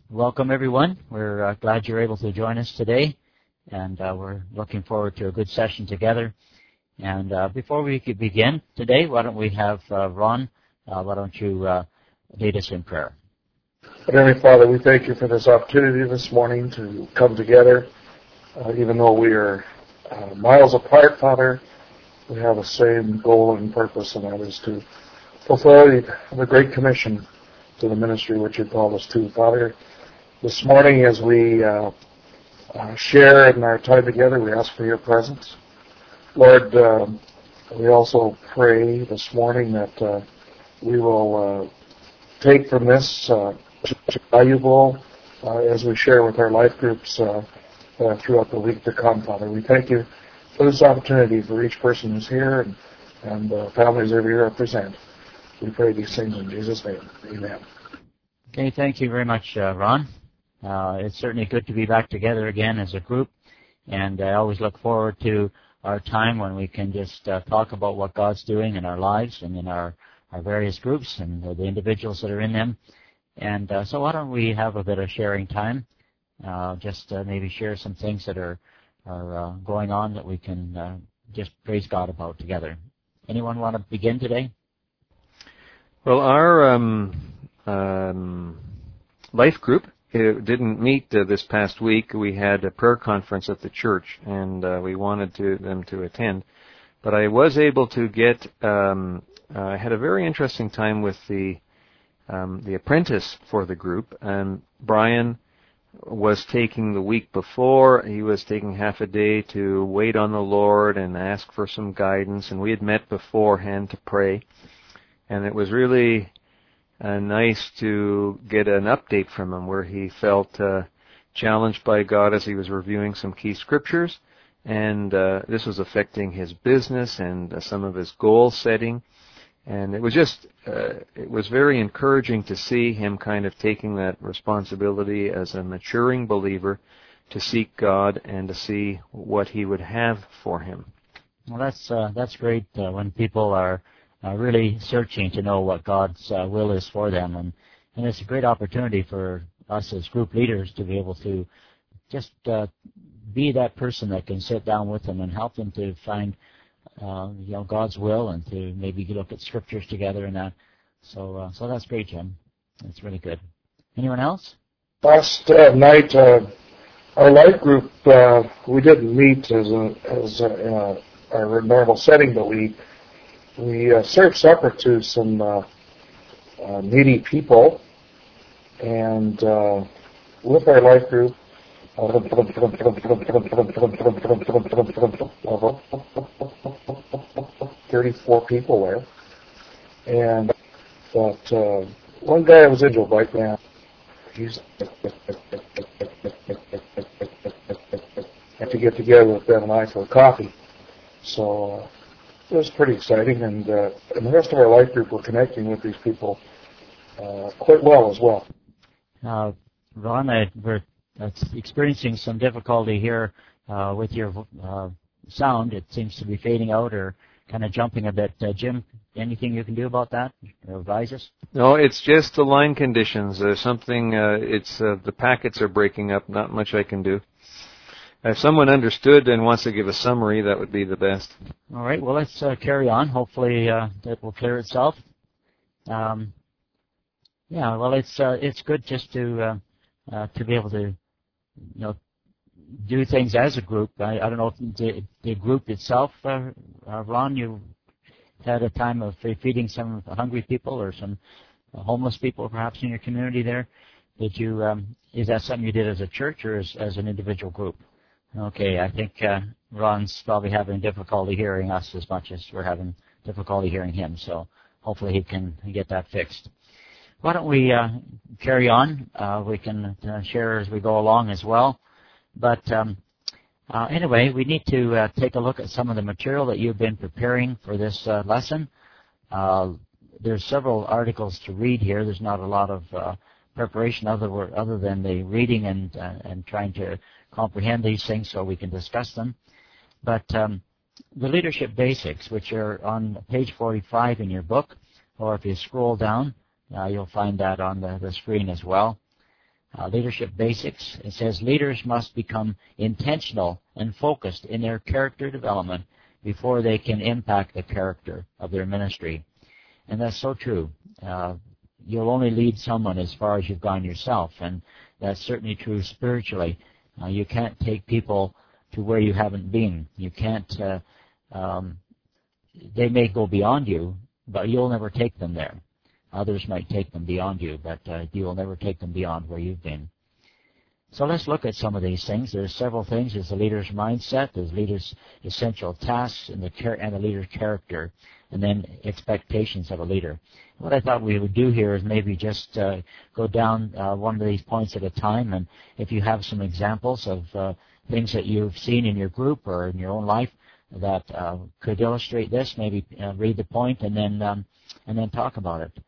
Welcome, everyone. We're glad you're able to join us today, and we're looking forward to a good session together. And before we could begin today, why don't we have Ron, why don't you lead us in prayer? Heavenly Father, we thank you for this opportunity this morning to come together. Even though we are miles apart, Father, we have the same goal and purpose, and that is to fulfill the Great Commission to the ministry which you called us to. Father, this morning as we share in our time together, we ask for your presence. Lord, we also pray this morning that we will take from this valuable as we share with our life groups throughout the week to come, Father. We thank you for this opportunity for each person who's here and families that we represent. We pray these things in Jesus' name. Amen. Okay, thank you very much, Ron. It's certainly good to be back together again as a group, and I always look forward to our time when we can just talk about what God's doing in our lives and in our various groups and the individuals that are in them. And so why don't we have a bit of sharing time, just maybe share some things that are going on that we can just praise God about together. Anyone want to begin today? Well, our life group didn't meet this past week. We had a prayer conference at the church, and we wanted them to attend. But I was able to get. I had a very interesting time with the apprentice for the group, and Brian was taking the week before. He was taking half a day to wait on the Lord and ask for some guidance, and we had met beforehand to pray. And it was really nice to get an update from him where he felt challenged by God as he was reviewing some key scriptures. And this was affecting his business and some of his goal setting. And it was just, it was very encouraging to see him kind of taking that responsibility as a maturing believer to seek God and to see what he would have for him. Well, that's great when people are really searching to know what God's will is for them. And it's a great opportunity for us as group leaders to be able to just be that person that can sit down with them and help them to find God's will and to maybe look at scriptures together and that. So that's great, Jim. That's really good. Anyone else? Last night, our life group, we didn't meet as our normal setting, but we served supper to some needy people, and with our life group, 34 people there, and but one guy was into a bike man. He's had to get together with Ben and I for coffee, so it was pretty exciting, and the rest of our life group were connecting with these people quite well as well. Ron, we're experiencing some difficulty here with your sound. It seems to be fading out or kind of jumping a bit. Jim, anything you can do about that? Or advise us? No, it's just the line conditions. There's something, the packets are breaking up. Not much I can do. If someone understood and wants to give a summary, that would be the best. All right. Well, let's carry on. Hopefully that will clear itself. Well, it's good just to be able to do things as a group. I don't know if the group itself, Ron, you had a time of feeding some hungry people or some homeless people perhaps in your community there. Did you? Is that something you did as a church or as an individual group? Okay, I think Ron's probably having difficulty hearing us as much as we're having difficulty hearing him, so hopefully he can get that fixed. Why don't we carry on? We can share as we go along as well. But anyway, we need to take a look at some of the material that you've been preparing for this lesson. There's several articles to read here. There's not a lot of preparation other than the reading and trying to comprehend these things so we can discuss them. But the leadership basics, which are on page 45 in your book, or if you scroll down, you'll find that on the screen as well. leadership basics. It says leaders must become intentional and focused in their character development before they can impact the character of their ministry. And that's so true. You'll only lead someone as far as you've gone yourself, and that's certainly true spiritually. You can't take people to where you haven't been. You can't, they may go beyond you, but you'll never take them there. Others might take them beyond you, but you will never take them beyond where you've been. So let's look at some of these things. There's several things. There's the leader's mindset, there's leader's essential tasks, and the leader's character, and then expectations of a leader. What I thought we would do here is maybe just go down one of these points at a time, and if you have some examples of things that you've seen in your group or in your own life that could illustrate this, maybe read the point and then talk about it.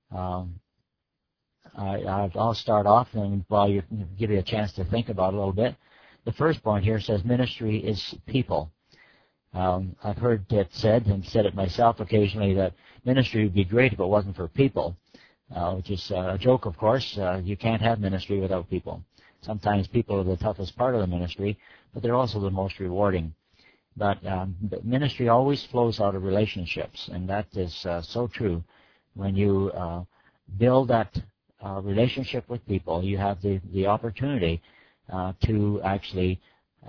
I'll start off, and while you give you a chance to think about it a little bit. The first point here says ministry is people. I've heard it said, and said it myself occasionally, that ministry would be great if it wasn't for people, which is a joke, of course. You can't have ministry without people. Sometimes people are the toughest part of the ministry, but they're also the most rewarding. But ministry always flows out of relationships, and that is so true. When you build that relationship with people, you have the opportunity to actually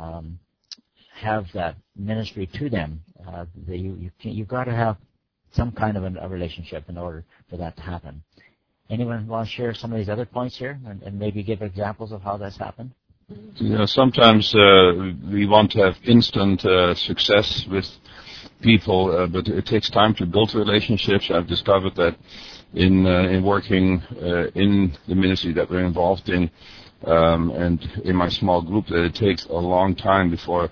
have that ministry to them. You've got to have some kind of a relationship in order for that to happen. Anyone want to share some of these other points here and maybe give examples of how that's happened? Sometimes we want to have instant success with people, but it takes time to build relationships. I've discovered that in working in the ministry that we're involved in, and in my small group, that it takes a long time before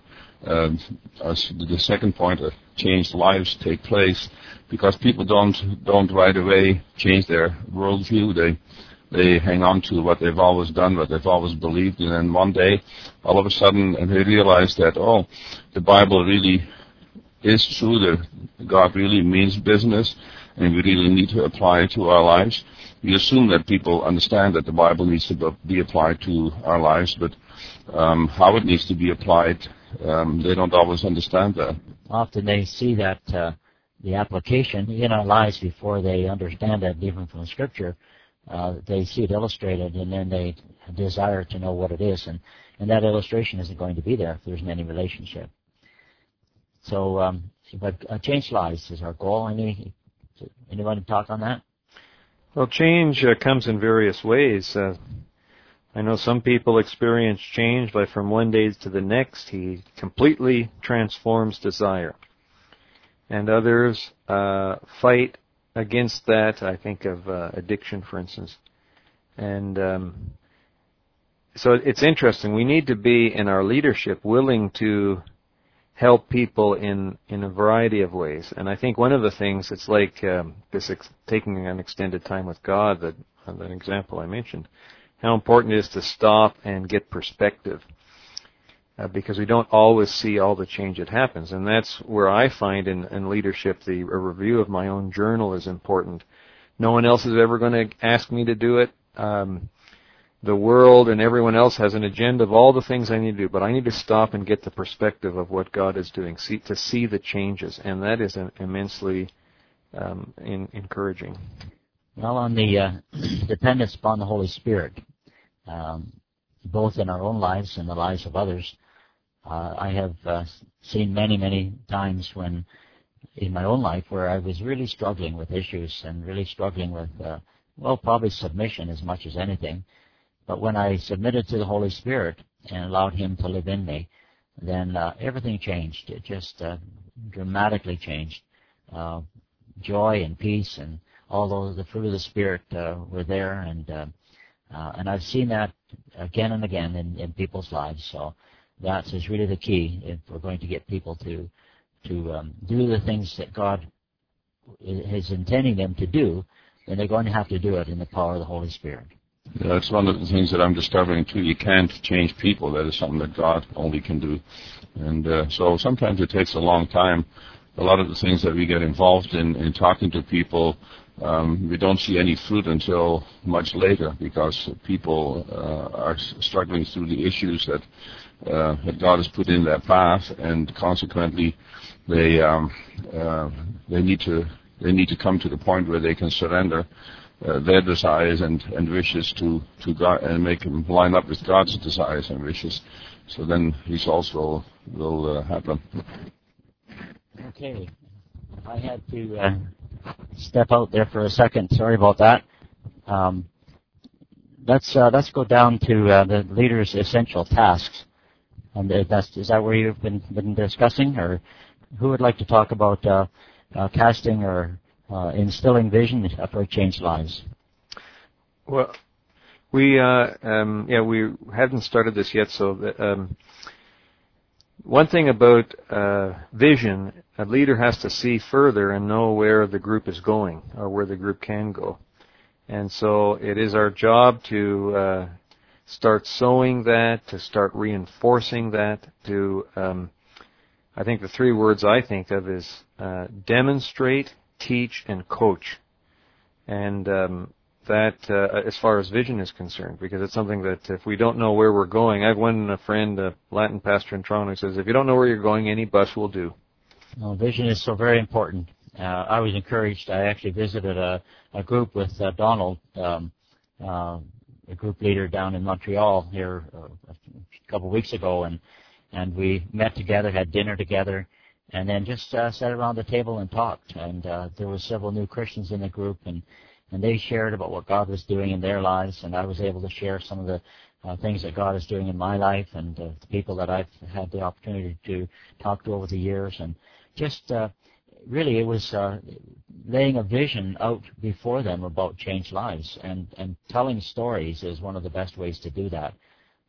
the second point, changed lives take place, because people don't right away change their worldview. They hang on to what they've always done, what they've always believed, and then one day, all of a sudden, they realize that, the Bible really is true, that God really means business, and we really need to apply it to our lives. We assume that people understand that the Bible needs to be applied to our lives, but how it needs to be applied, they don't always understand that. Often they see that the application in our lives before they understand it, even from Scripture. They see it illustrated, and then they desire to know what it is, and that illustration isn't going to be there if there isn't any relationship. So, but change lives is our goal. Anyone talk on that? Well, change comes in various ways. I know some people experience change by from one day to the next. He completely transforms desire. And others fight against that. I think of addiction, for instance. And so it's interesting. We need to be, in our leadership, willing to help people in a variety of ways. And I think one of the things, it's like taking an extended time with God, that example I mentioned, how important it is to stop and get perspective. Because we don't always see all the change that happens. And that's where I find in leadership, a review of my own journal is important. No one else is ever going to ask me to do it. The world and everyone else has an agenda of all the things I need to do, but I need to stop and get the perspective of what God is doing, to see the changes, and that is immensely encouraging. Well, on the dependence upon the Holy Spirit, both in our own lives and the lives of others, I have seen many, many times when, in my own life, where I was really struggling with issues and really struggling with, probably submission as much as anything. But when I submitted to the Holy Spirit and allowed Him to live in me, then everything changed. It just dramatically changed. Joy and peace and all the fruit of the Spirit were there, and I've seen that again and again in people's lives. So that is really the key if we're going to get people to do the things that God is intending them to do. Then they're going to have to do it in the power of the Holy Spirit. Yeah, that's one of the things that I'm discovering too. You can't change people. That is something that God only can do. And so sometimes it takes a long time. A lot of the things that we get involved in talking to people, we don't see any fruit until much later, because people are struggling through the issues that God has put in their path, and consequently they need to come to the point where they can surrender their desires and wishes to God, and make them line up with God's desires and wishes. So then results will happen. Okay, I had to step out there for a second. Sorry about that. Let's go down to the leader's essential tasks. And is that where you've been discussing, or who would like to talk about casting or instilling vision for changed lives? Well, we haven't started this yet. So one thing about vision, a leader has to see further and know where the group is going, or where the group can go. And so it is our job to start sowing that, to start reinforcing that, to I think the three words I think of is demonstrate, teach, and coach. And that as far as vision is concerned, because it's something that if we don't know where we're going, I have one friend, a Latin pastor in Toronto, who says, if you don't know where you're going, any bus will do. Well, vision is so very important. I was encouraged. I actually visited a group with Donald, a group leader down in Montreal here a couple of weeks ago, and we met together, had dinner together, and then just sat around the table and talked. And there were several new Christians in the group, and they shared about what God was doing in their lives, and I was able to share some of the things that God is doing in my life, and the people that I've had the opportunity to talk to over the years. And just really it was laying a vision out before them about changed lives, and telling stories is one of the best ways to do that.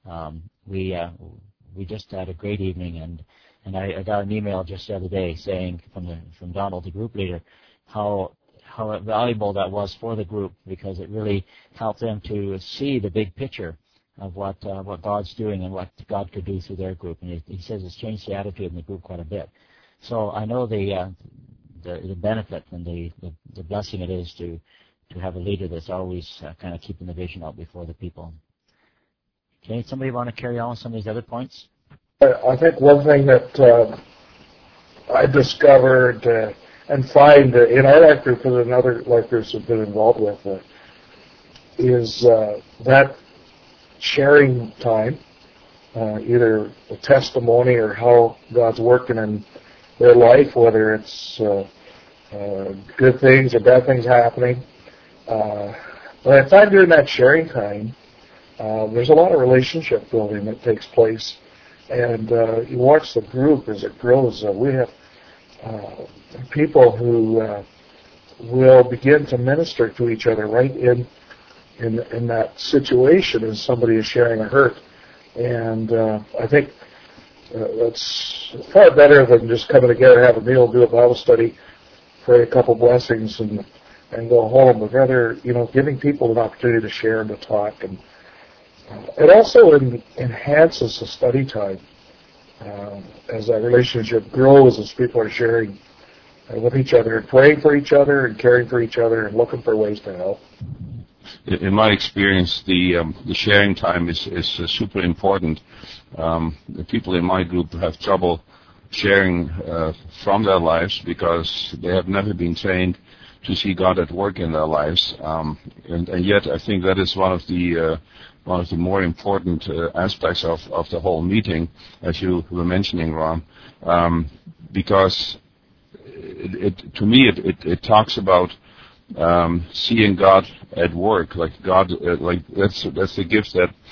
We just had a great evening, and I got an email just the other day saying from Donald, the group leader, how valuable that was for the group, because it really helped them to see the big picture of what God's doing and what God could do through their group. And he says it's changed the attitude in the group quite a bit. So I know the benefit and the blessing it is to have a leader that's always kind of keeping the vision out before the people. Okay, somebody want to carry on with some of these other points? I think one thing that I discovered and find in our life group and other life groups have been involved with is that sharing time, either a testimony or how God's working in their life, whether it's good things or bad things happening. But I find during that sharing time, there's a lot of relationship building that takes place. And you watch the group as it grows. We have people who will begin to minister to each other right in that situation as somebody is sharing a hurt. And I think that's far better than just coming together, have a meal, do a Bible study, pray a couple blessings, and go home. But rather, giving people an opportunity to share and to talk. And it also enhances the study time as that relationship grows, as people are sharing with each other and praying for each other and caring for each other and looking for ways to help. In my experience, the sharing time is super important. The people in my group have trouble sharing from their lives because they have never been trained to see God at work in their lives, and yet I think that is one of the more important aspects of the whole meeting, as you were mentioning, Ron, because to me it talks about seeing God at work, like God, like that's the gift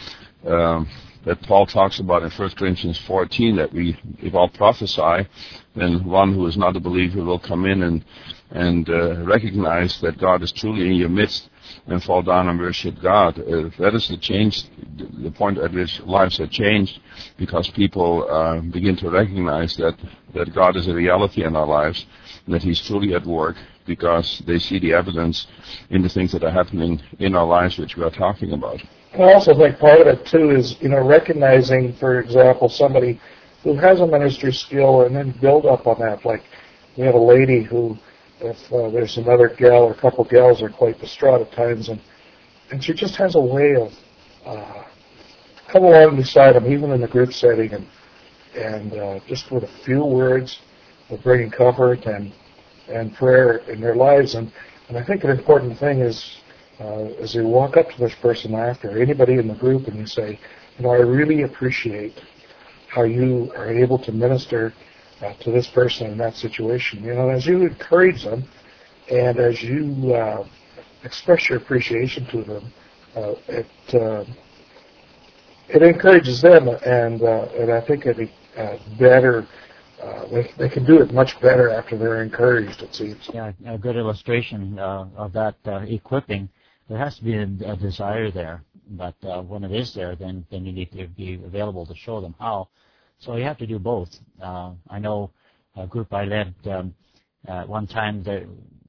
that Paul talks about in 1 Corinthians 14, that if all prophesy, then one who is not a believer will come in and recognize that God is truly in your midst and fall down and worship God. That is the point at which lives are changed, because people begin to recognize that God is a reality in our lives, and that He's truly at work, because they see the evidence in the things that are happening in our lives, which we are talking about. I also think part of it, too, is, recognizing, for example, somebody who has a ministry skill and then build up on that. Like, we have a lady who there's another gal or a couple gals are quite distraught at times, and she just has a way of come along beside them, even in the group setting, and just with a few words of bringing comfort and prayer in their lives. And I think an important thing is, as you walk up to this person after, or anybody in the group, and you say, I really appreciate how you are able to minister to this person in that situation. As you encourage them, and as you express your appreciation to them, it encourages them, and I think it better. They can do it much better after they're encouraged, it seems. Yeah, a good illustration of that equipping. There has to be a desire there, but when it is there, then you need to be available to show them how. So you have to do both. I know a group I led one time that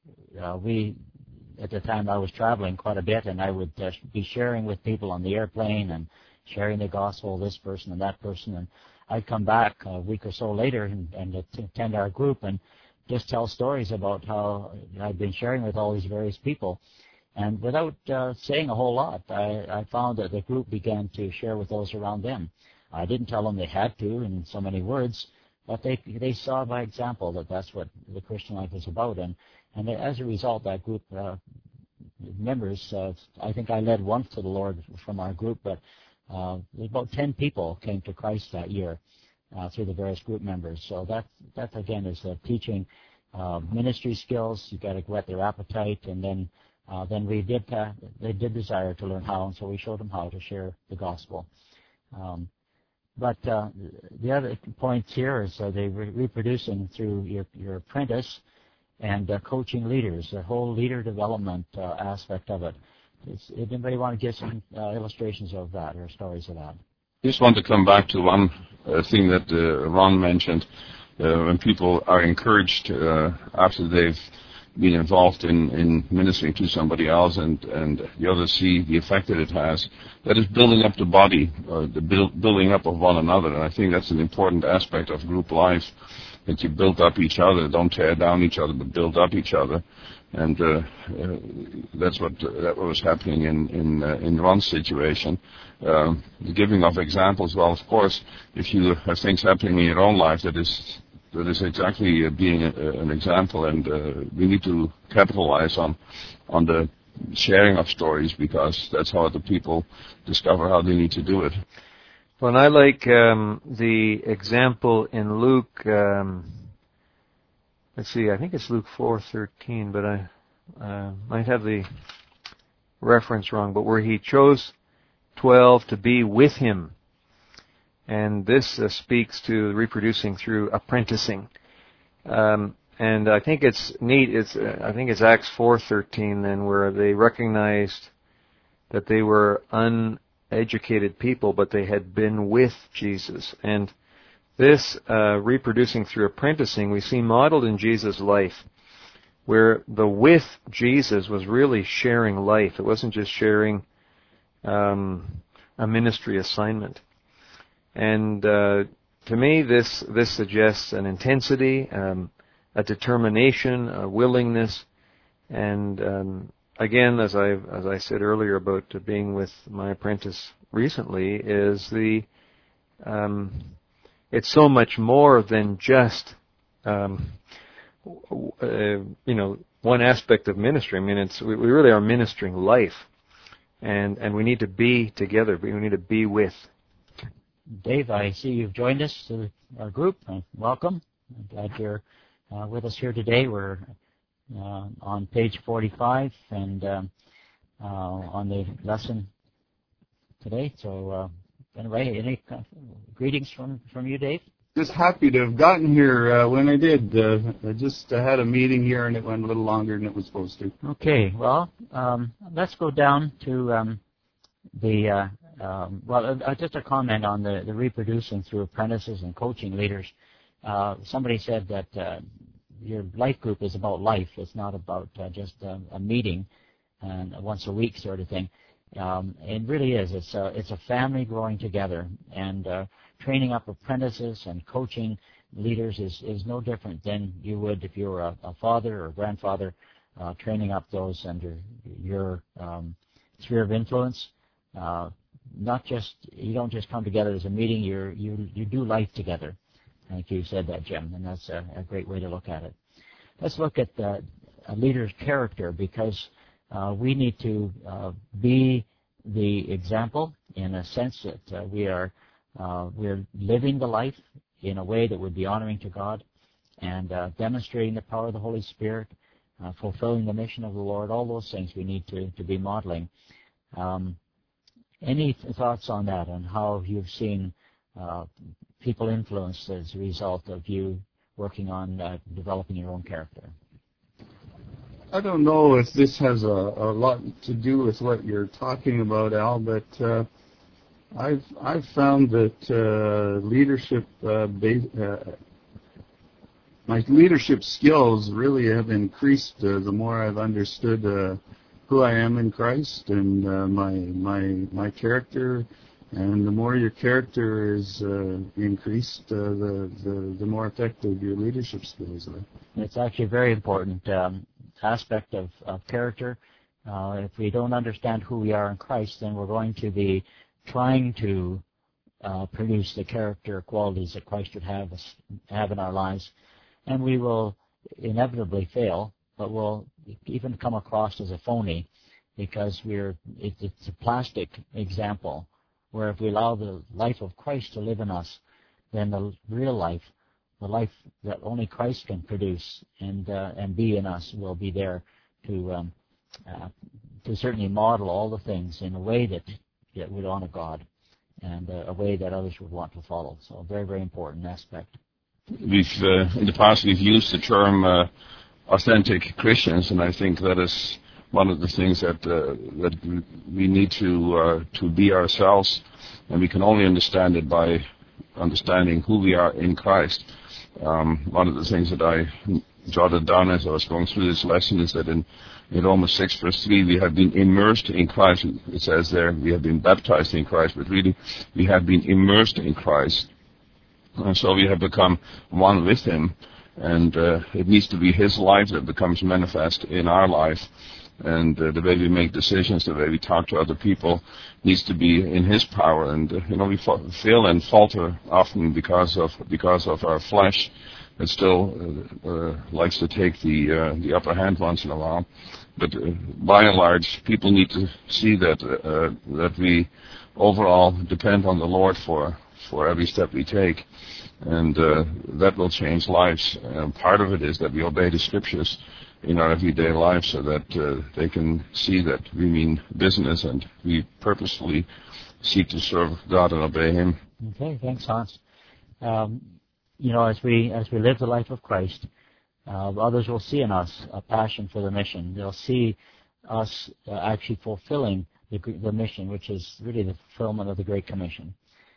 at the time I was traveling quite a bit, and I would be sharing with people on the airplane and sharing the gospel, this person and that person, and I'd come back a week or so later and attend our group and just tell stories about how I'd been sharing with all these various people. And without saying a whole lot, I found that the group began to share with those around them. I didn't tell them they had to in so many words, but they saw by example that that's what the Christian life is about. And as a result, that group members, I think I led one to the Lord from our group, but about 10 people came to Christ that year through the various group members. So that again is teaching ministry skills. You've got to whet their appetite, and then they did desire to learn how, and so we showed them how to share the gospel. But the other point here is they reproducing through your apprentice and coaching leaders, the whole leader development aspect of it. Does anybody want to give some illustrations of that or stories of that? I just want to come back to one thing that Ron mentioned. When people are encouraged after they've been involved in ministering to somebody else and the others see the effect that it has, that is building up the body, the building up of one another. And I think that's an important aspect of group life, that you build up each other, don't tear down each other, but build up each other. And that's what was happening in Ron's situation. The giving of examples, well, of course, if you have things happening in your own life that is exactly being an example, and we need to capitalize on the sharing of stories, because that's how the people discover how they need to do it. Well, and I like the example in Luke. Let's see, I think it's Luke 4:13, but I might have the reference wrong. But where he chose 12 to be with him. And this speaks to reproducing through apprenticing. And I think it's neat. I think it's Acts 4:13 then, where they recognized that they were uneducated people, but they had been with Jesus. And this reproducing through apprenticing we see modeled in Jesus' life, where the with Jesus was really sharing life. It wasn't just sharing a ministry assignment. And to me, this suggests an intensity, a determination, a willingness, and again, as I said earlier about being with my apprentice recently, is it's so much more than just one aspect of ministry. I mean, we really are ministering life, and we need to be together. We need to be with. Dave, I see you've joined us to our group. Welcome. I'm glad you're with us here today. We're on page 45 and on the lesson today. So, anyway, any greetings from you, Dave? Just happy to have gotten here when I did. I just had a meeting here, and it went a little longer than it was supposed to. Okay, well, let's go down to just a comment on the reproducing through apprentices and coaching leaders. Somebody said that your life group is about life. It's not about just a meeting and once a week sort of thing. It really is. It's a family growing together and training up apprentices and coaching leaders is no different than you would if you were a father or a grandfather, training up those under your sphere of influence. Not just, you don't just come together as a meeting, you do life together. I think you said that, Jim, and that's a great way to look at it. Let's look at a leader's character, because we need to be the example in a sense that we're living the life in a way that would be honoring to God, and demonstrating the power of the Holy Spirit, fulfilling the mission of the Lord. All those things we need to be modeling. Any thoughts on that, and how you've seen people influenced as a result of you working on developing your own character? I don't know if this has a lot to do with what you're talking about, Al, but I've found that my leadership skills really have increased the more I've understood who I am in Christ, and my character. And the more your character is increased, the more effective your leadership skills are. It's actually a very important aspect of character. If we don't understand who we are in Christ, then we're going to be trying to produce the character qualities that Christ would have in our lives, and we will inevitably fail, but we'll even come across as a phony, because it's a plastic example, where if we allow the life of Christ to live in us, then the real life, the life that only Christ can produce and be in us, will be there to certainly model all the things in a way that would honor God, and a way that others would want to follow. So a very, very important aspect. We've in the past we've used the term authentic Christians, and I think that is one of the things that we need to be ourselves, and we can only understand it by understanding who we are in Christ. One of the things that I jotted down as I was going through this lesson is that in Romans 6 verse 3, we have been immersed in Christ. It says there, we have been baptized in Christ, but really we have been immersed in Christ. And so we have become one with Him, and it needs to be His life that becomes manifest in our life. And the way we make decisions, the way we talk to other people, needs to be in His power. And we fail and falter often because of our flesh that still likes to take the upper hand once in a while. But by and large, people need to see that we overall depend on the Lord for every step we take, and that will change lives. Part of it is that we obey the Scriptures in our everyday life, so that they can see that we mean business and we purposefully seek to serve God and obey Him. Okay, thanks, Hans. As we live the life of Christ, others will see in us a passion for the mission. They'll see us actually fulfilling the mission, which is really the fulfillment of the Great Commission.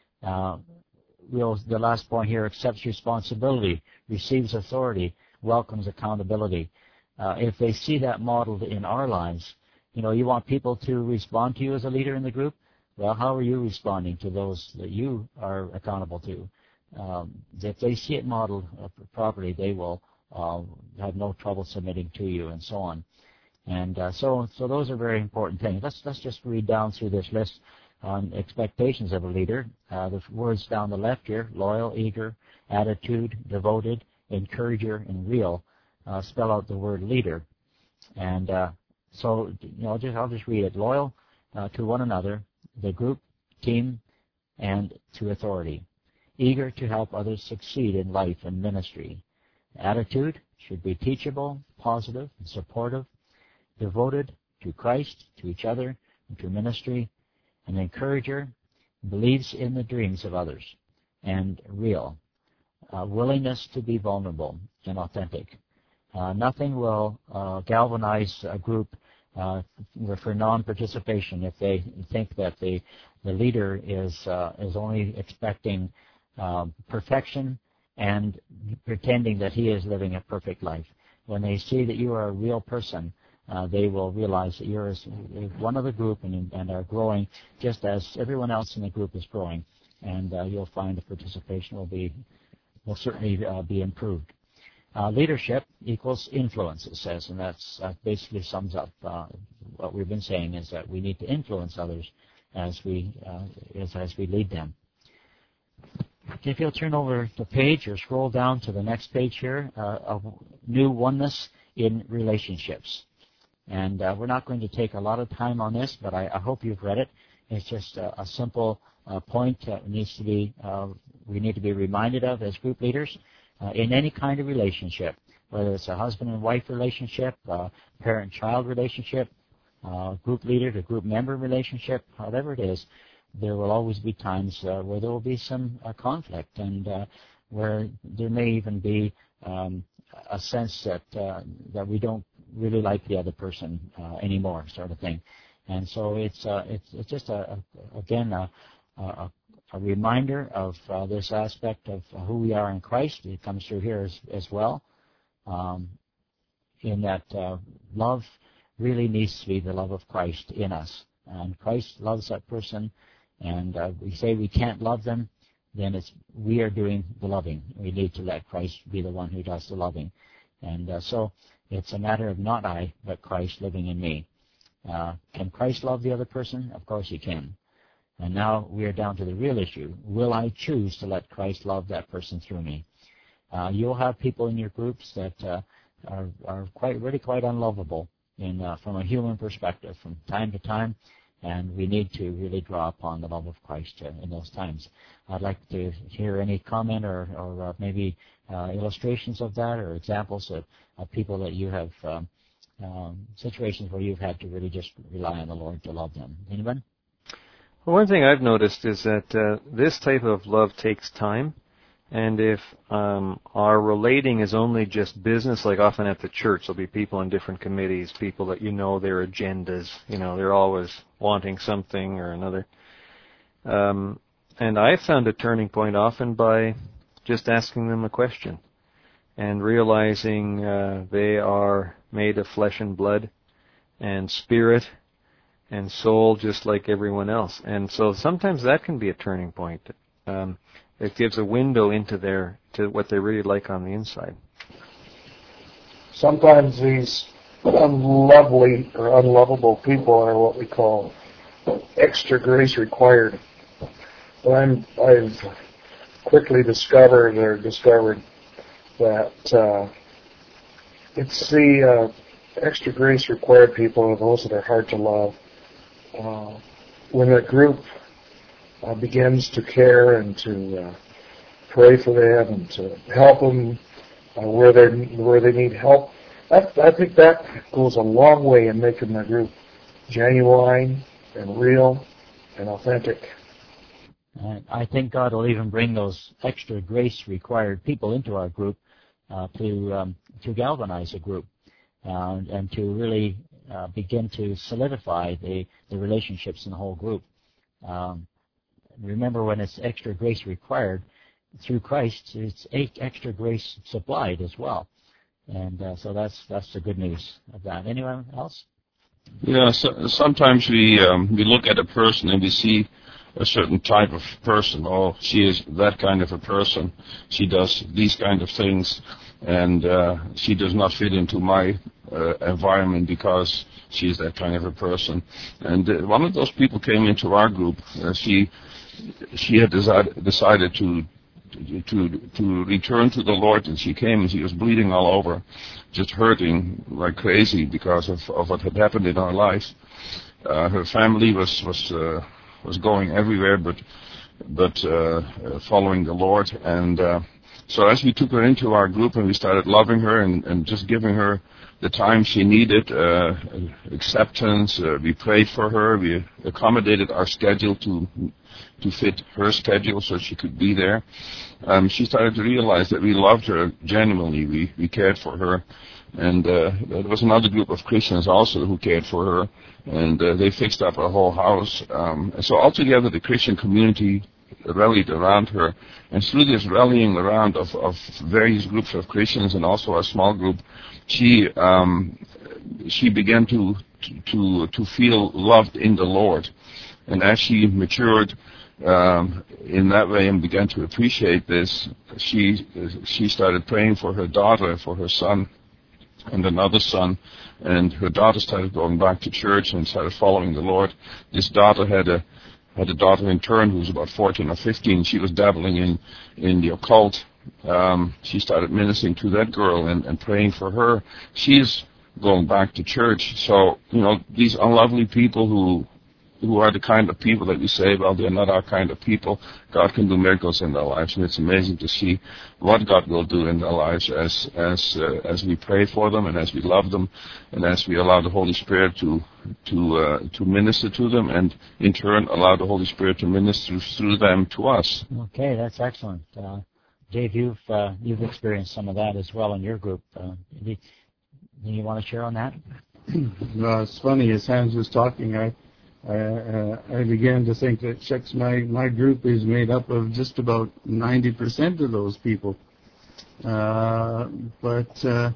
The last point here: accepts responsibility, receives authority, welcomes accountability. If they see that modeled in our lives, you want people to respond to you as a leader in the group. Well, how are you responding to those that you are accountable to? If they see it modeled properly, they will have no trouble submitting to you, and so on. And so those are very important things. Let's just read down through this list on expectations of a leader. The words down the left here: loyal, eager, attitude, devoted, encourager, and real. Spell out the word leader. And so I'll just read it. Loyal to one another, the group, team, and to authority. Eager to help others succeed in life and ministry. Attitude should be teachable, positive, and supportive. Devoted to Christ, to each other, and to ministry. An encourager believes in the dreams of others. And real. Willingness to be vulnerable and authentic. Nothing will galvanize a group for non-participation if they think that the leader is only expecting perfection and pretending that he is living a perfect life. When they see that you are a real person, they will realize that you're one of the group and are growing just as everyone else in the group is growing, and you'll find the participation will be will certainly be improved. Leadership equals influence, it says, and that basically sums up what we've been saying, is that we need to influence others as we lead them. Okay, if you'll turn over the page or scroll down to the next page here, of new oneness in relationships. And we're not going to take a lot of time on this, but I hope you've read it. It's just a simple point that we need to be reminded of as group leaders. In any kind of relationship, whether it's a husband and wife relationship, parent-child relationship, group leader to group member relationship, whatever it is, there will always be times where there will be some conflict, and where there may even be a sense that we don't really like the other person anymore, sort of thing. And so it's just a reminder of this aspect of who we are in Christ. It comes through here as well, in that love really needs to be the love of Christ in us. And Christ loves that person, and we say we can't love them, then we are doing the loving. We need to let Christ be the one who does the loving. And so it's a matter of not I, but Christ living in me. Can Christ love the other person? Of course he can. And now we are down to the real issue. Will I choose to let Christ love that person through me? You'll have people in your groups that are quite unlovable from a human perspective from time to time, and we need to really draw upon the love of Christ in those times. I'd like to hear any comment or maybe illustrations of that, or examples of people that you have, situations where you've had to really just rely on the Lord to love them. Anyone? Well, one thing I've noticed is that this type of love takes time, and if our relating is only just business, like often at the church, there'll be people in different committees, people that their agendas, they're always wanting something or another. And I found a turning point often by just asking them a question and realizing they are made of flesh and blood and spirit and soul just like everyone else. And so sometimes that can be a turning point. It gives a window into to what they're really like on the inside. Sometimes these unlovely or unlovable people are what we call extra grace required. But I've quickly discovered that it's the extra grace required people are those that are hard to love. When a group begins to care and to pray for them and to help them where they need help, I think that goes a long way in making the group genuine and real and authentic. I think God will even bring those extra grace required people into our group to galvanize a group and to really begin to solidify the relationships in the whole group. Remember, when it's extra grace required through Christ, it's extra grace supplied as well. And so that's the good news of that. Anyone else? Yeah, sometimes we look at a person and we see a certain type of person. Oh, she is that kind of a person. She does these kind of things, and she does not fit into my environment because she is that kind of a person. And one of those people came into our group. She had decided to return to the Lord, and she came and she was bleeding all over, just hurting like crazy because of what had happened in our lives. Her family was going everywhere but following the Lord, and so as we took her into our group and we started loving her and just giving her the time she needed, acceptance, we prayed for her, we accommodated our schedule to fit her schedule so she could be there. She started to realize that we loved her genuinely, we cared for her, and there was another group of Christians also who cared for her, and they fixed up her whole house. So altogether the Christian community rallied around her, and through this rallying around of various groups of Christians and also a small group, she began to feel loved in the Lord. And as she matured in that way and began to appreciate this, she started praying for her daughter, for her son, and another son, and her daughter started going back to church and started following the Lord. This daughter had a daughter in turn who was about 14 or 15. She was dabbling in the occult. She started ministering to that girl and praying for her. She's going back to church. So, these unlovely people who are the kind of people that we say, well, they're not our kind of people, God can do miracles in their lives, and it's amazing to see what God will do in their lives as we pray for them and as we love them and as we allow the Holy Spirit to minister to them, and in turn allow the Holy Spirit to minister through them to us. Okay, that's excellent. Dave, you've experienced some of that as well in your group. Do you want to share on that? Well, it's funny, as Hans was talking, I began to think that, shucks, my group is made up of just about 90% of those people. But to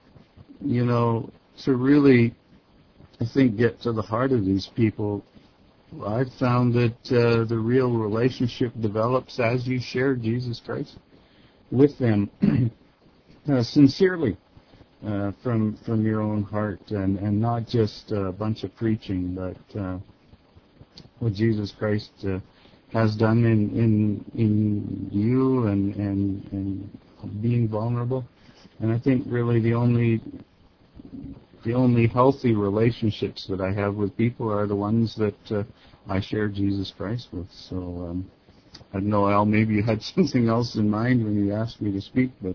really, I think, get to the heart of these people, I've found that the real relationship develops as you share Jesus Christ with them sincerely. From your own heart, and not just a bunch of preaching, but what Jesus Christ has done in you and being vulnerable. And I think really the only healthy relationships that I have with people are the ones that I share Jesus Christ with. So I don't know, Al, maybe you had something else in mind when you asked me to speak, but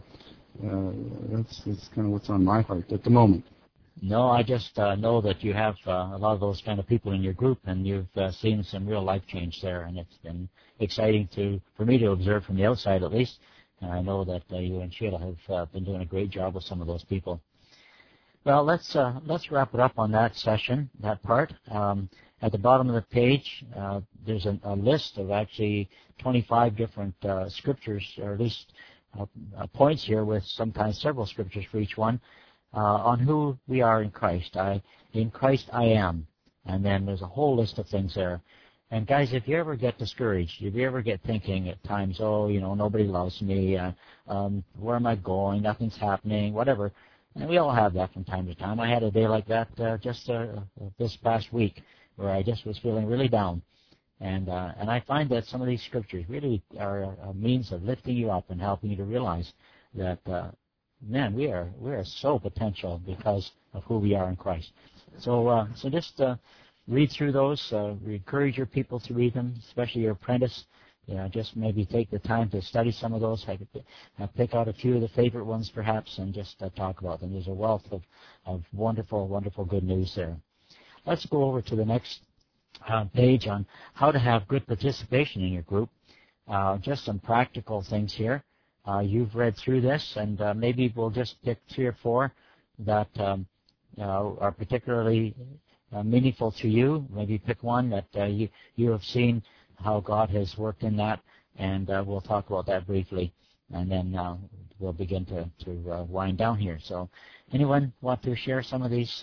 that's kind of what's on my heart at the moment. No, I just know that you have a lot of those kind of people in your group, and you've seen some real life change there, and it's been exciting for me to observe from the outside at least. And I know that you and Sheila have been doing a great job with some of those people. Well, let's wrap it up on that session, that part. At the bottom of the page, there's a list of actually 25 different scriptures, or at least points here with sometimes several scriptures for each one, on who we are in Christ. In Christ I am. And then there's a whole list of things there. And guys, if you ever get discouraged, if you ever get thinking at times, nobody loves me, where am I going, nothing's happening, whatever, and we all have that from time to time. I had a day like that just this past week where I just was feeling really down. And I find that some of these scriptures really are a means of lifting you up and helping you to realize that, we are so potential because of who we are in Christ. So just read through those. We encourage your people to read them, especially your apprentice. Just maybe take the time to study some of those. I could pick out a few of the favorite ones perhaps and just talk about them. There's a wealth of wonderful, wonderful good news there. Let's go over to the next page on how to have good participation in your group. Just some practical things here. You've read through this, and maybe we'll just pick 3 or 4 that are particularly meaningful to you. Maybe pick one that you have seen how God has worked in that, and we'll talk about that briefly, and then we'll begin to wind down here. So anyone want to share some of these,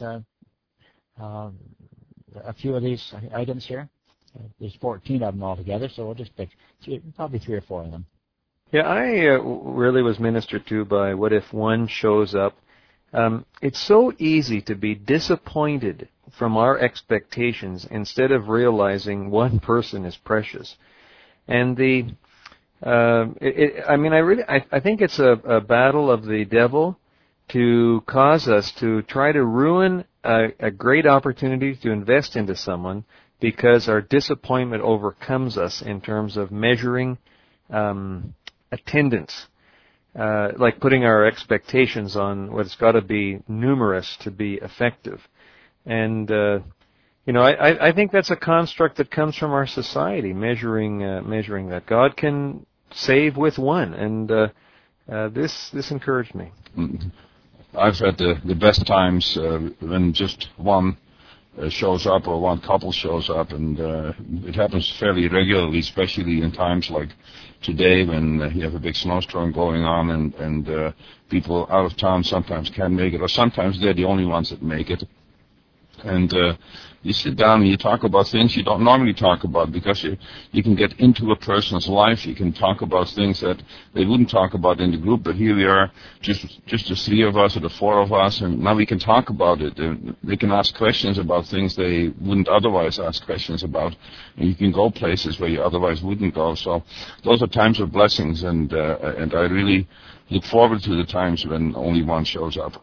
a few of these items here? There's 14 of them altogether, so we'll just pick probably 3 or 4 of them. Yeah, I really was ministered to by what if one shows up. It's so easy to be disappointed from our expectations instead of realizing one person is precious. And I think it's a battle of the devil to cause us to try to ruin a great opportunity to invest into someone because our disappointment overcomes us in terms of measuring attendance, like putting our expectations on what's got to be numerous to be effective. And I think that's a construct that comes from our society, measuring that God can save with one, and this encouraged me. I've had the best times when just one shows up or one couple shows up, and it happens fairly regularly, especially in times like today when you have a big snowstorm going on, and people out of town sometimes can't make it, or sometimes they're the only ones that make it. And you sit down and you talk about things you don't normally talk about, because you can get into a person's life. You can talk about things that they wouldn't talk about in the group, but here we are, just the three of us or the four of us, and now we can talk about it. They can ask questions about things they wouldn't otherwise ask questions about, and you can go places where you otherwise wouldn't go. So those are times of blessings, and I really look forward to the times when only one shows up.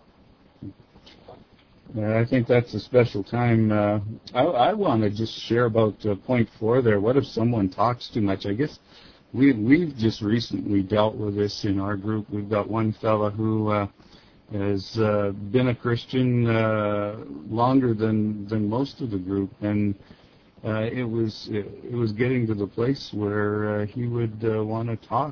I think that's a special time. I want to just share about point 4 there. What if someone talks too much? I guess we've just recently dealt with this in our group. We've got one fella who has been a Christian longer than most of the group, and it was getting to the place where he would want to talk.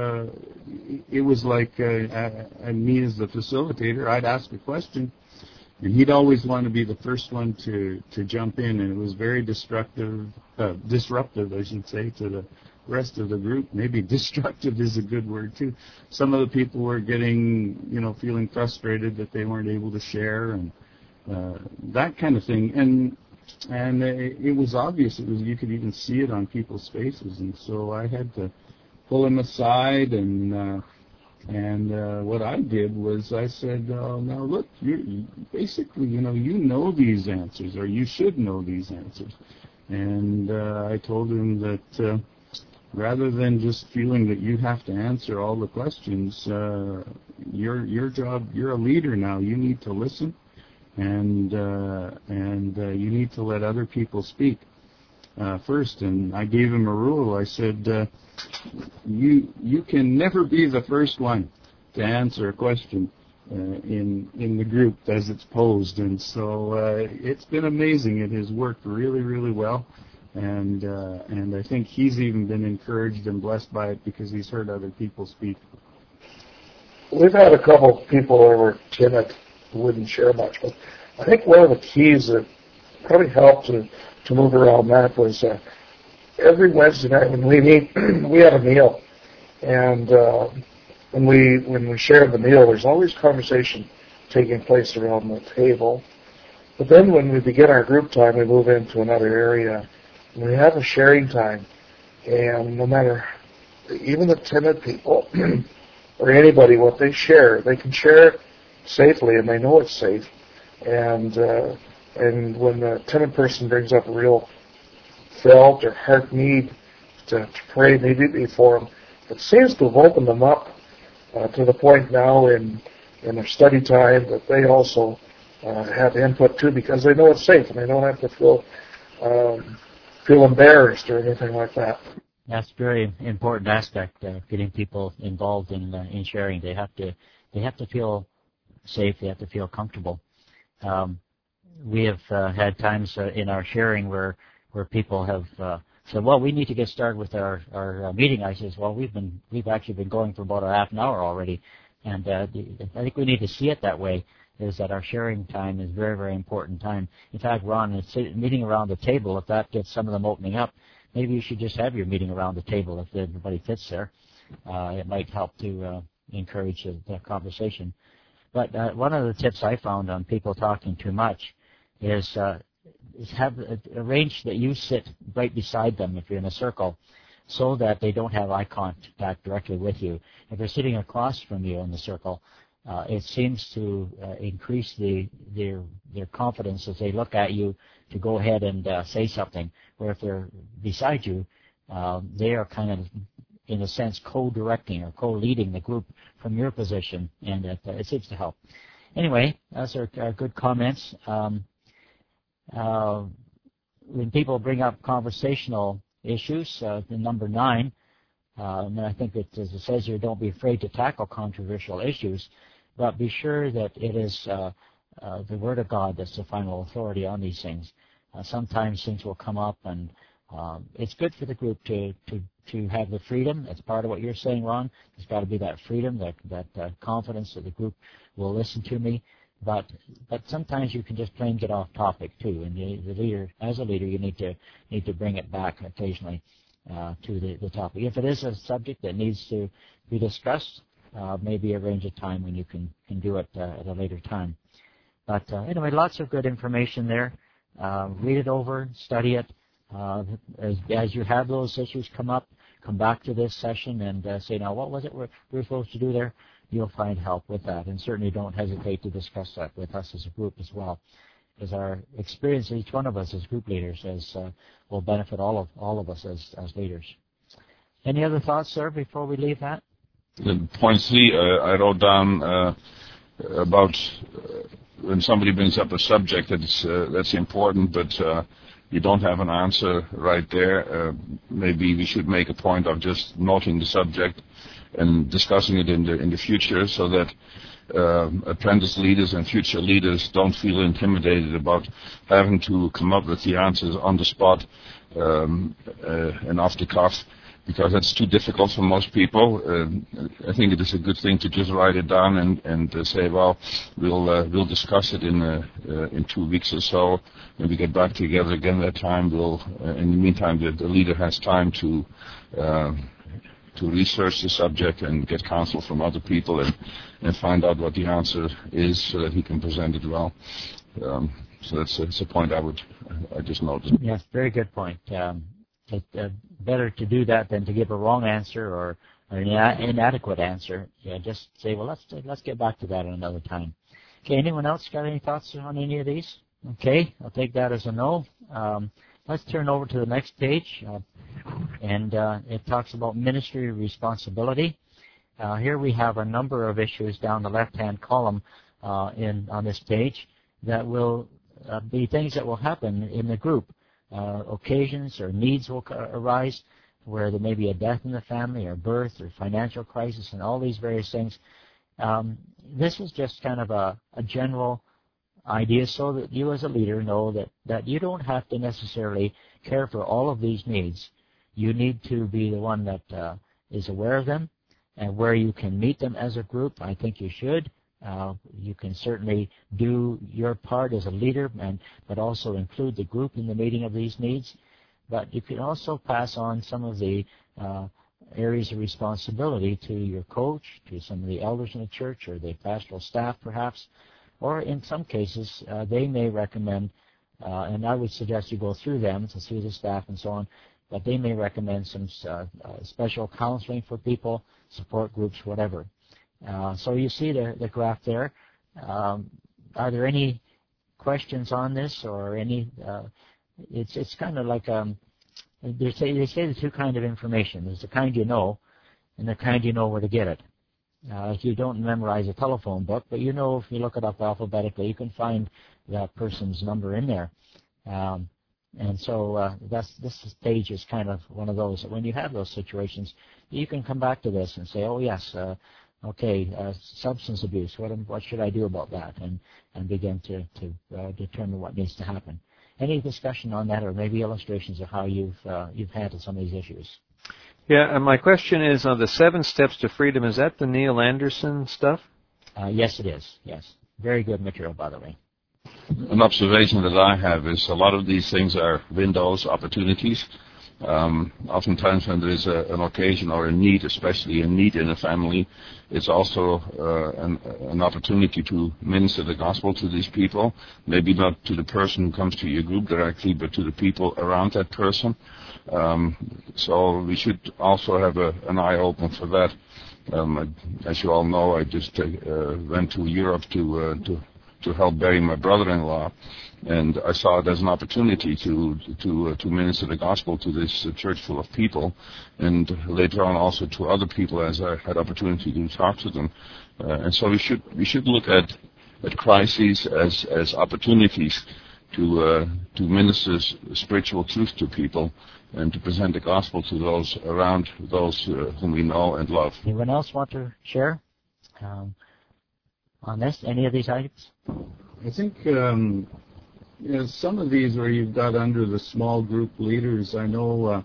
It was like me as the facilitator, I'd ask a question, and he'd always want to be the first one to jump in, and it was very disruptive, I should say, to the rest of the group. Maybe destructive is a good word too. Some of the people were getting, feeling frustrated that they weren't able to share, and that kind of thing. And it was obvious. You could even see it on people's faces, and so I had to pull him aside, and what I did was I said, now look, you basically, you know these answers, or you should know these answers. And I told him that rather than just feeling that you have to answer all the questions, your job, you're a leader now. You need to listen, and you need to let other people speak first. And I gave him a rule. I said, you can never be the first one to answer a question in the group as it's posed. And so it's been amazing. It has worked really, really well. And I think he's even been encouraged and blessed by it because he's heard other people speak. We've had a couple of people that were timid who wouldn't share much, but I think one of the keys that probably helped to move around that was every Wednesday night when we meet, we have a meal, and when we share the meal, there's always conversation taking place around the table. But then when we begin our group time, we move into another area, and we have a sharing time. And no matter, even the timid people or anybody, what they share, they can share it safely, and they know it's safe. And when the timid person brings up a real felt or heart need to pray immediately for them, it seems to have opened them up to the point now in their study time that they also have input too, because they know it's safe and they don't have to feel embarrassed or anything like that. That's a very important aspect, getting people involved in sharing. They have to feel safe. They have to feel comfortable. We have had times in our sharing where people have said, "Well, we need to get started with our meeting." I says, "Well, we've actually been going for about a half an hour already," and I think we need to see it that way. Is that our sharing time is very, very important time. In fact, Ron, it's meeting around the table. If that gets some of them opening up, maybe you should just have your meeting around the table if everybody fits there. It might help to encourage the conversation. But one of the tips I found on people talking too much is arrange that you sit right beside them if you're in a circle, so that they don't have eye contact directly with you. If they're sitting across from you in the circle, it seems to increase their confidence as they look at you to go ahead and say something. Where if they're beside you, they are kind of, in a sense, co-directing or co-leading the group from your position, and it seems to help. Anyway, those are good comments. When people bring up conversational issues, the number 9, and I think that, as it says here, don't be afraid to tackle controversial issues, but be sure that it is the Word of God that's the final authority on these things. Sometimes things will come up, and it's good for the group to have the freedom. That's part of what you're saying, Ron. There's got to be that freedom, that confidence that the group will listen to me. But sometimes you can just plain get off topic too, and the leader, as a leader, you need to bring it back occasionally to the topic. If it is a subject that needs to be discussed, maybe arrange a time when you can do it at a later time. But anyway, lots of good information there. Read it over, study it. As you have those issues come up, come back to this session and say, now, what was it we're supposed to do there? You'll find help with that. And certainly don't hesitate to discuss that with us as a group as well, because our experience, each one of us as group leaders, will benefit all of us as leaders. Any other thoughts, sir, before we leave that? Point 3, I wrote down about when somebody brings up a subject that's important, but you don't have an answer right there. Maybe we should make a point of just noting the subject and discussing it in the future, so that apprentice leaders and future leaders don't feel intimidated about having to come up with the answers on the spot and off the cuff, because that's too difficult for most people. I think it is a good thing to just write it down and say, well, we'll discuss it in 2 weeks or so. When we get back together again that time, in the meantime, the leader has time to research the subject and get counsel from other people and find out what the answer is, so that he can present it well. So that's a point I just noted. Yes, very good point. It's better to do that than to give a wrong answer or an inadequate answer. Yeah, just say, well, let's get back to that another time. Okay, anyone else got any thoughts on any of these? Okay, I'll take that as a no. Let's turn over to the next page, and it talks about ministry responsibility. Here we have a number of issues down the left-hand column on this page that will be things that will happen in the group. Occasions or needs will arise where there may be a death in the family or birth or financial crisis and all these various things. This is just kind of a general idea so that you as a leader know that you don't have to necessarily care for all of these needs. You need to be the one that is aware of them, and where you can meet them as a group, I think you should. You can certainly do your part as a leader, but also include the group in the meeting of these needs. But you can also pass on some of the areas of responsibility to your coach, to some of the elders in the church, or the pastoral staff perhaps. Or in some cases, they may recommend, and I would suggest you go through them to see the staff and so on, but they may recommend some special counseling for people, support groups, whatever. So you see the graph there. Are there any questions on this or any? It's kind of like they say the two kind of information. There's the kind you know, and the kind you know where to get it. If you don't memorize a telephone book, but you know if you look it up alphabetically, you can find that person's number in there. And so this page is kind of one of those. When you have those situations, you can come back to this and say, oh yes. Substance abuse. What should I do about that? And begin to determine what needs to happen. Any discussion on that, or maybe illustrations of how you've handled some of these issues? Yeah, and my question is on the 7 Steps to Freedom. Is that the Neil Anderson stuff? Yes, it is. Yes, very good material, by the way. An observation that I have is a lot of these things are windows, opportunities. Oftentimes when there is an occasion or a need, especially a need in a family, it's also an opportunity to minister the gospel to these people, maybe not to the person who comes to your group directly, but to the people around that person. So we should also have an eye open for that. As you all know, I just went to Europe to help bury my brother-in-law, and I saw it as an opportunity to minister the gospel to this church full of people, and later on also to other people as I had opportunity to talk to them. And so we should look at crises as opportunities to minister spiritual truth to people and to present the gospel to those around, those whom we know and love. Anyone else want to share on this? Any of these items? I think some of these where you've got under the small group leaders, I know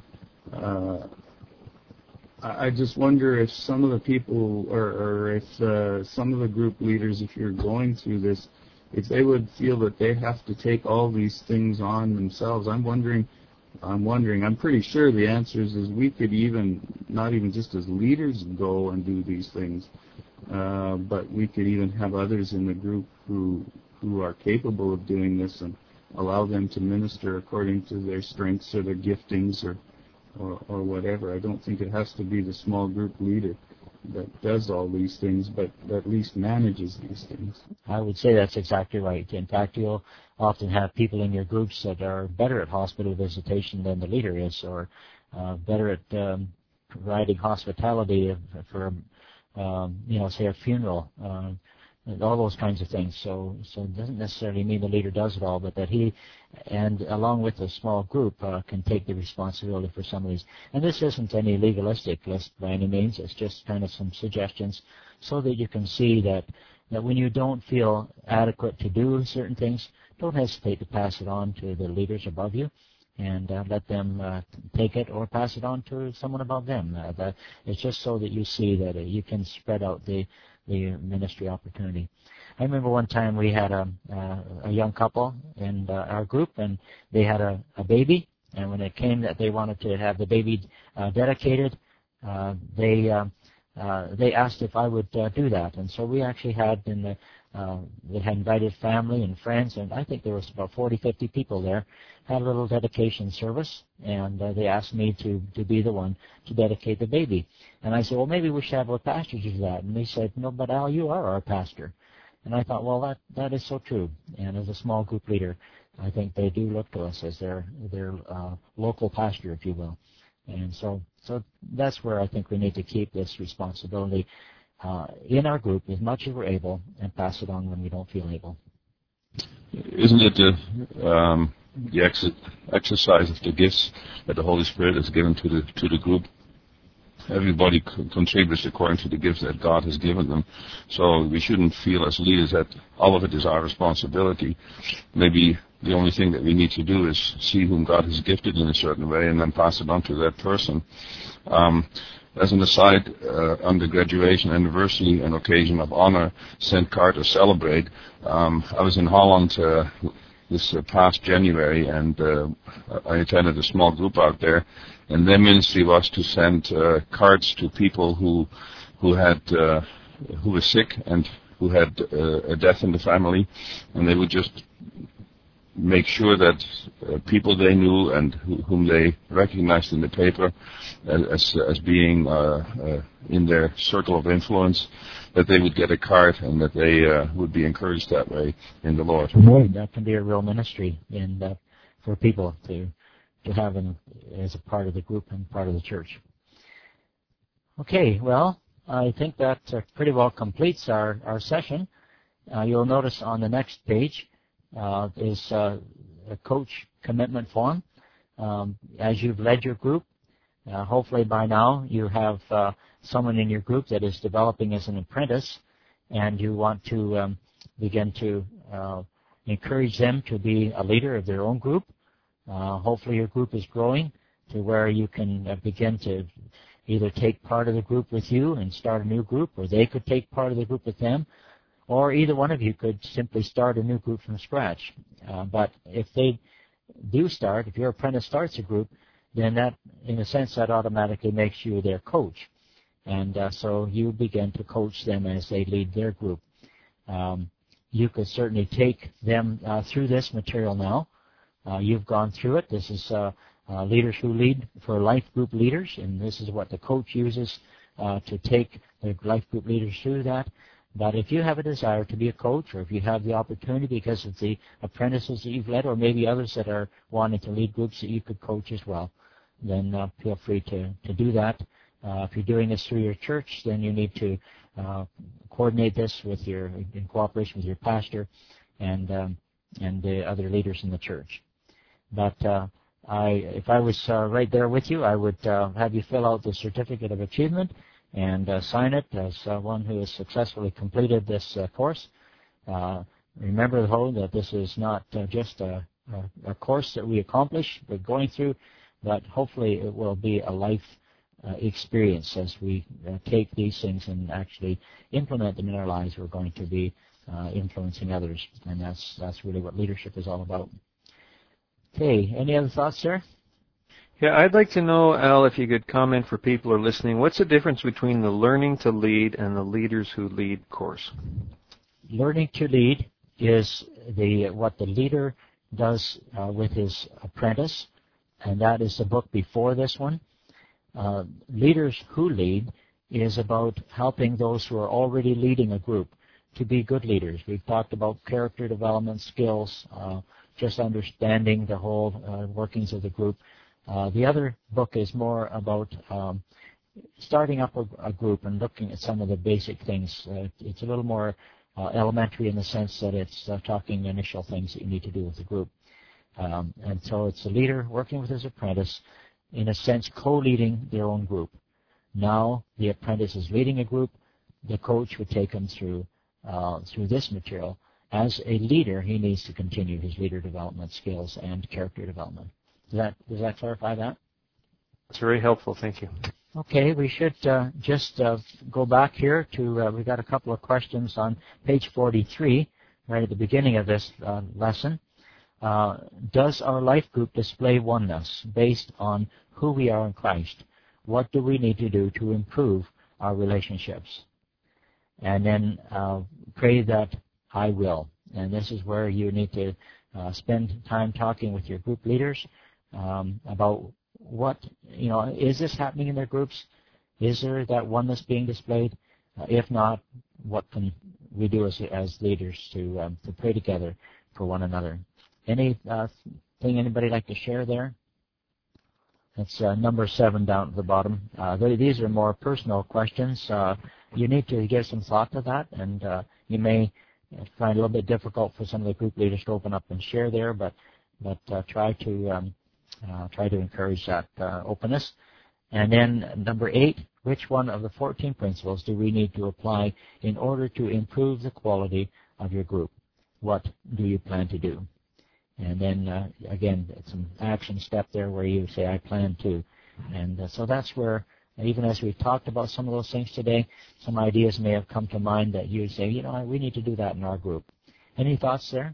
I just wonder if some of the people or if some of the group leaders, if you're going through this, if they would feel that they have to take all these things on themselves. I'm wondering, I'm pretty sure the answer is we could not even just as leaders go and do these things, but we could even have others in the group who who are capable of doing this and allow them to minister according to their strengths or their giftings or whatever. I don't think it has to be the small group leader that does all these things, but at least manages these things. I would say that's exactly right. In fact, you'll often have people in your groups that are better at hospital visitation than the leader is, or better at providing hospitality for, say a funeral, all those kinds of things. So it doesn't necessarily mean the leader does it all, but that he, and along with a small group, can take the responsibility for some of these. And this isn't any legalistic list by any means. It's just kind of some suggestions so that you can see that when you don't feel adequate to do certain things, don't hesitate to pass it on to the leaders above you and let them take it or pass it on to someone above them. It's just so that you see that you can spread out the ministry opportunity. I remember one time we had a young couple in our group, and they had a baby, and when it came that they wanted to have the baby dedicated, they asked if I would do that. And so we actually had they had invited family and friends, and I think there was about 40, 50 people there, had a little dedication service, and they asked me to be the one to dedicate the baby. And I said, well, maybe we should have a pastor do that. And they said, no, but Al, you are our pastor. And I thought, well, that is so true. And as a small group leader, I think they do look to us as their local pastor, if you will. And so that's where I think we need to keep this responsibility in our group as much as we're able, and pass it on when we don't feel able. Isn't it the exercise of the gifts that the Holy Spirit has given to the group? Everybody contributes according to the gifts that God has given them. So we shouldn't feel as leaders that all of it is our responsibility. Maybe the only thing that we need to do is see whom God has gifted in a certain way and then pass it on to that person. As an aside, on the graduation anniversary and occasion of honor, St. Carter Celebrate, I was in Holland this past January, and I attended a small group out there, and their ministry was to send cards to people who were sick and who had a death in the family, and they would just make sure that people they knew and whom they recognized in the paper as being in their circle of influence, that they would get a card and that they would be encouraged that way in the Lord. That can be a real ministry for people to have them as a part of the group and part of the church. Okay, well, I think that pretty well completes our session. You'll notice on the next page is a coach commitment form. As you've led your group, hopefully by now you have someone in your group that is developing as an apprentice, and you want to begin to encourage them to be a leader of their own group. Hopefully your group is growing to where you can begin to either take part of the group with you and start a new group, or they could take part of the group with them, or either one of you could simply start a new group from scratch. But if they do start, if your apprentice starts a group, then that, in a sense, that automatically makes you their coach. And so you begin to coach them as they lead their group. You could certainly take them through this material now. You've gone through it. This is Leaders Who Lead for Life Group Leaders, and this is what the coach uses to take the life group leaders through that. But if you have a desire to be a coach, or if you have the opportunity because of the apprentices that you've led, or maybe others that are wanting to lead groups that you could coach as well, then feel free to do that. If you're doing this through your church, then you need to coordinate this in cooperation with your pastor and the other leaders in the church. But if I was right there with you, I would have you fill out the certificate of achievement and sign it as one who has successfully completed this course. Remember, though, that this is not just a course that we accomplish, we're going through, but hopefully it will be a life experience as we take these things and actually implement them in our lives. We're going to be influencing others, and that's really what leadership is all about. Okay, any other thoughts, sir? Yeah, I'd like to know, Al, if you could comment for people who are listening, what's the difference between the Learning to Lead and the Leaders Who Lead course? Learning to Lead is what the leader does with his apprentice, and that is the book before this one. Leaders Who Lead is about helping those who are already leading a group to be good leaders. We've talked about character development skills, just understanding the whole workings of the group. The other book is more about starting up a group and looking at some of the basic things. It's a little more elementary in the sense that it's talking initial things that you need to do with the group. And so it's a leader working with his apprentice, in a sense co-leading their own group. Now the apprentice is leading a group. The coach would take him through this material. As a leader, he needs to continue his leader development skills and character development. Does that clarify that? It's very helpful. Thank you. Okay, we should just go back here to, we've got a couple of questions on page 43, right at the beginning of this lesson. Does our life group display oneness based on who we are in Christ? What do we need to do to improve our relationships? And then pray that I will. And this is where you need to spend time talking with your group leaders about what, is this happening in their groups? Is there that oneness being displayed? If not, what can we do as leaders to pray together for one another? Anything anybody like to share there? That's number 7 down at the bottom. These are more personal questions. You need to give some thought to that, and you may find it a little bit difficult for some of the group leaders to open up and share there, but try to encourage that openness. And then number 8, which one of the 14 principles do we need to apply in order to improve the quality of your group? What do you plan to do? And then, again, some action step there where you say, I plan to. And so that's where, even as we've talked about some of those things today, some ideas may have come to mind that you say, we need to do that in our group. Any thoughts there?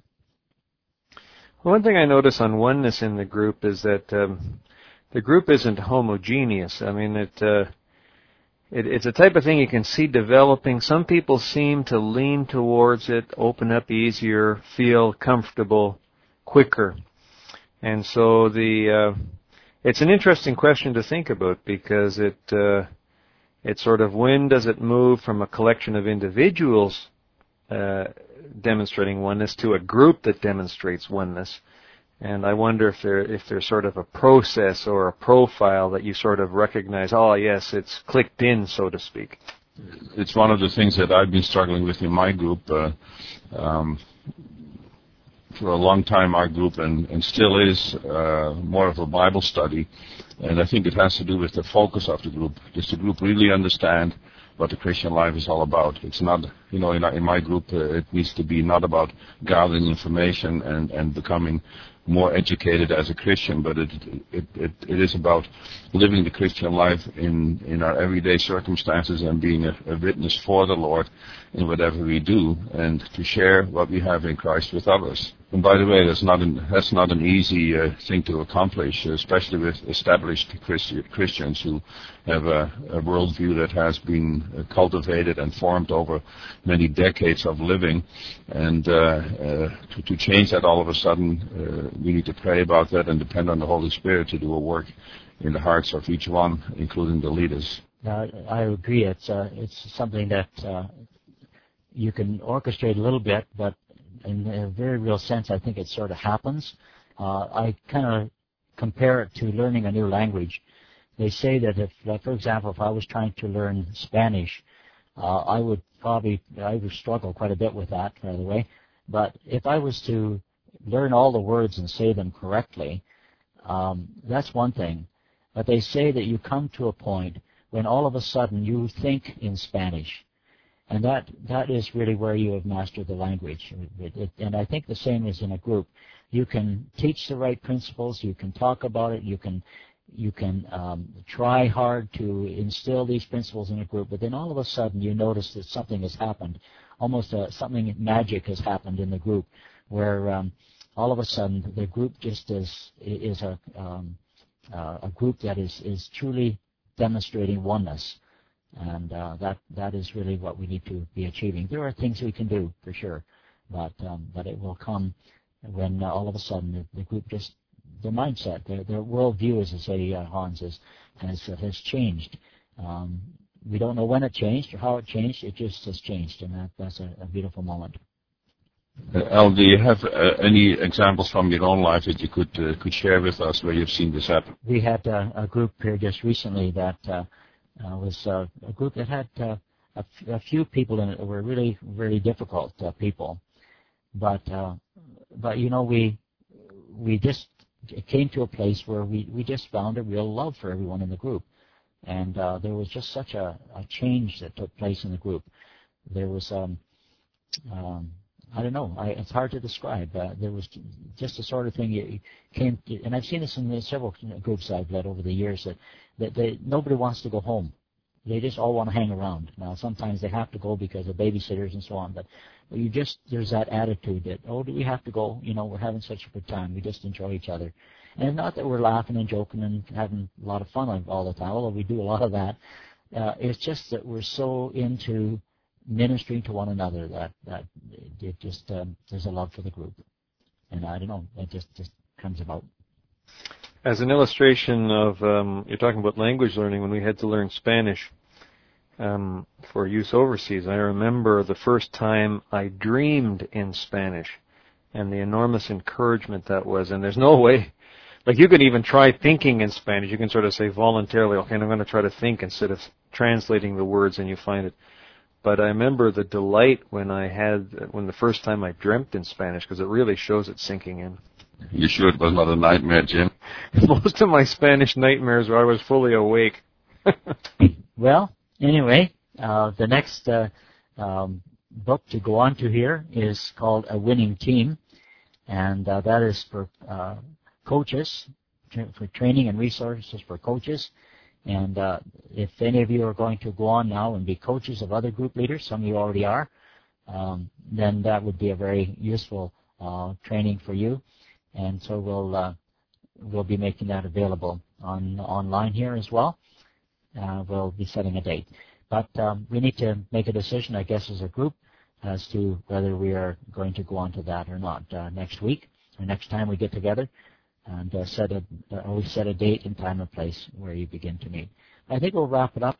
One thing I notice on oneness in the group is that the group isn't homogeneous. I mean, it's a type of thing you can see developing. Some people seem to lean towards it, open up easier, feel comfortable quicker. And so it's an interesting question to think about, because it's sort of, when does it move from a collection of individuals demonstrating oneness to a group that demonstrates oneness? And I wonder if there's sort of a process or a profile that you sort of recognize, oh yes, it's clicked in, so to speak. It's one of the things that I've been struggling with in my group. For a long time, our group, and still is, more of a Bible study. And I think it has to do with the focus of the group. Does the group really understand what the Christian life is all about? It's not, in my group, it needs to be not about gathering information and becoming more educated as a Christian, but it is about living the Christian life in our everyday circumstances and being a witness for the Lord in whatever we do, and to share what we have in Christ with others. And by the way, that's not an easy thing to accomplish, especially with established Christians who have a worldview that has been cultivated and formed over many decades of living. And to change that all of a sudden, we need to pray about that and depend on the Holy Spirit to do a work in the hearts of each one, including the leaders. I agree. It's something that you can orchestrate a little bit, but in a very real sense, I think it sort of happens. I kind of compare it to learning a new language. They say that if, for example, if I was trying to learn Spanish, I would struggle quite a bit with that, by the way. But if I was to learn all the words and say them correctly, that's one thing. But they say that you come to a point when all of a sudden you think in Spanish. And that is really where you have mastered the language. And I think the same is in a group. You can teach the right principles. You can talk about it. You can try hard to instill these principles in a group. But then all of a sudden you notice that something has happened. Almost something magic has happened in the group, where all of a sudden the group just is a group that is truly demonstrating oneness. And that is really what we need to be achieving. There are things we can do, for sure, but it will come when all of a sudden the group just, their mindset, their worldview, as I say, Hans, has changed. We don't know when it changed or how it changed. It just has changed, and that's a beautiful moment. Al, do you have any examples from your own life that you could share with us where you've seen this happen? We had a group here just recently that was a group that had a few people in it that were really, really difficult people. But you know, we just came to a place where we just found a real love for everyone in the group. And there was just such a change that took place in the group. There was, I don't know, it's hard to describe. There was just the sort of thing you came to, and I've seen this in several groups I've led over the years, that nobody wants to go home. They just all want to hang around. Now, sometimes they have to go because of babysitters and so on, but there's that attitude that, oh, do we have to go? You know, we're having such a good time. We just enjoy each other. And not that we're laughing and joking and having a lot of fun all the time, although we do a lot of that. It's just that we're so into ministering to one another that it just, there's a love for the group. And I don't know, it just comes about. As an illustration of, you're talking about language learning, when we had to learn Spanish for use overseas, I remember the first time I dreamed in Spanish and the enormous encouragement that was. And there's no way, like you can even try thinking in Spanish. You can sort of say voluntarily, okay, I'm going to try to think instead of translating the words, and you find it. But I remember the delight when the first time I dreamt in Spanish, because it really shows it sinking in. You sure it was not a nightmare, Jim? Most of my Spanish nightmares were I was fully awake. Well, anyway, the next book to go on to here is called A Winning Team, and that is for coaches, for training and resources for coaches. And if any of you are going to go on now and be coaches of other group leaders, some of you already are, then that would be a very useful training for you. And so we'll be making that available online here as well. We'll be setting a date. But we need to make a decision, I guess, as a group as to whether we are going to go on to that or not next week or next time we get together, and always set a date and time and place where you begin to meet. I think we'll wrap it up